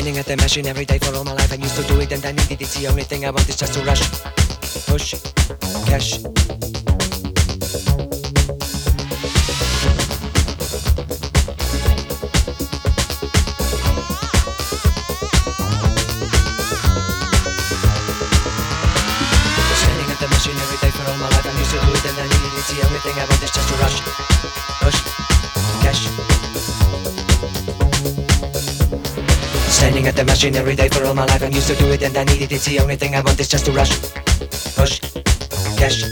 Standing at the machine every day for all my life. I used to do it and I needed it. It's the only thing I want is just to rush, push, cash. Standing at the machine every day for all my life. I used to do it and I needed it. It's the only thing I want is just to rush, push, cash. Standing at the machine every day for all my life. I'm used to do it and I need it. It's the only thing I want is just to rush, push, cash.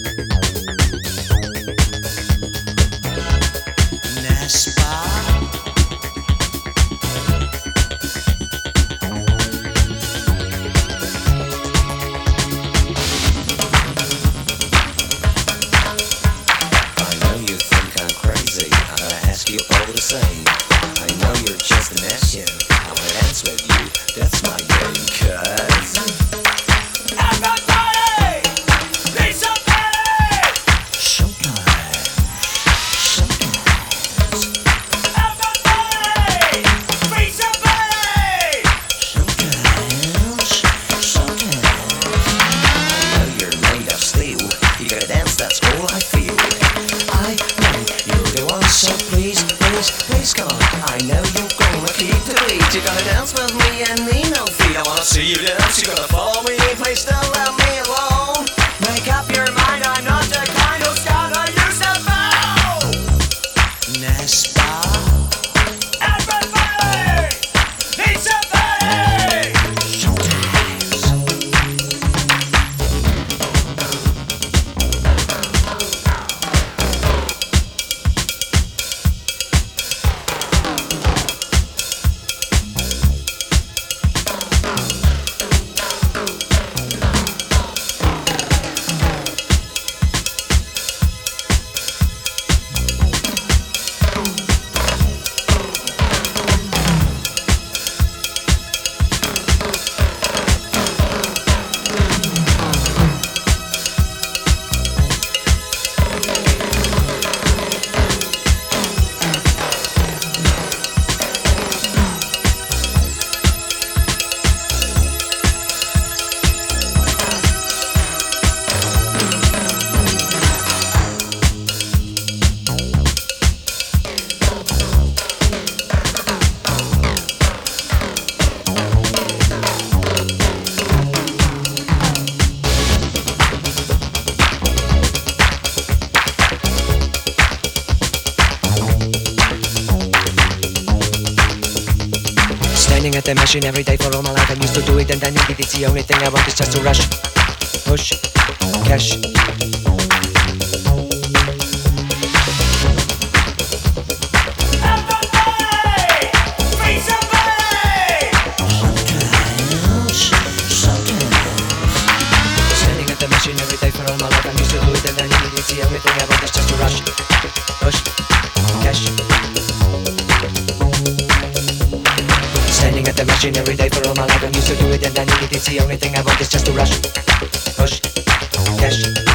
I know you think I'm crazy. I gotta ask you all the same. I know you're just an action. I wanna dance with you. That's my game, cuz Everybody, be somebody. sometimes. Everybody, be somebody. I know you're made of steel. You gotta dance, that's all I feel. I know you're the one, so please, please, please come on. I know you're gonna keep the beat. You're gonna dance with me and need no feet. I wanna see you dance, you're gonna follow me. Please don't let me alone. Make up your mind, I'm not the kind of scout I used to foul. Nespa. Everybody, be somebody. Standing at the machine every day for all my life. I'm used to do it and I need it. It's the only thing I want is just to rush, push, cash. Everybody, be somebody. Standing at the machine every day for all my life. I'm used to do it and I need it. It's the only thing I want is just to rush, push, cash. Standing at the machine every day for all my life. I'm used to do it and I need it. It's the only thing I want is just to rush, push, cash.